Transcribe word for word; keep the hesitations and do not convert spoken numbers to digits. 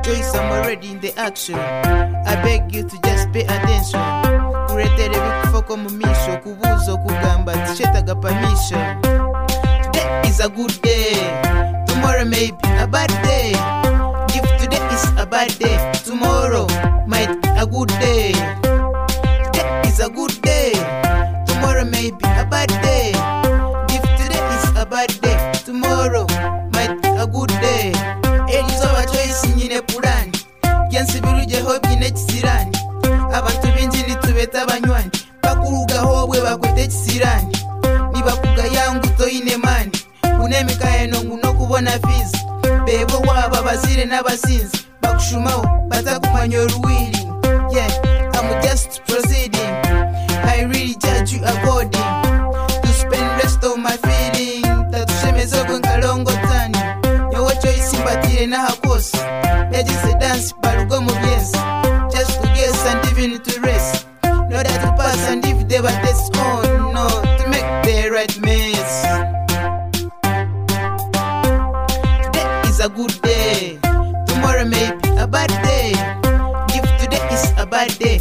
choice, I'm already in the action. I beg you to just pay attention. Kuretere bikufoko mu misho, kubuzo kugamba tishetaga permission. Today is a good day, tomorrow may be a bad day. If today is a bad day, tomorrow might be a good day. Today is a good day, tomorrow may be a bad day. If today is a bad day, tomorrow might be a good day. It is our choice nyine purani, yansibiru jehobi nekisirani. Abantu bingi nitubeta banywani, bakuruga hobwe bakwete kisirani. Nibakuga yangu toine mani, unemika eno nguno kubona fizi. Bebo waba bazire n'abasinzi, bakushumaho batakumanya oruwiri. Yeah, I'm just proceeding, I really judge you according to spend rest of my feeling. Tatushemeza obwe nkalongo tani, nyowe choice mbatire n'ahakosi. Yagize dance barugo mu byenzi, just to guess and even to rest. Know that to pass and if they were test on, no, to make the right mess. Today is a good day, tomorrow may be a bad day. If today is a bad day,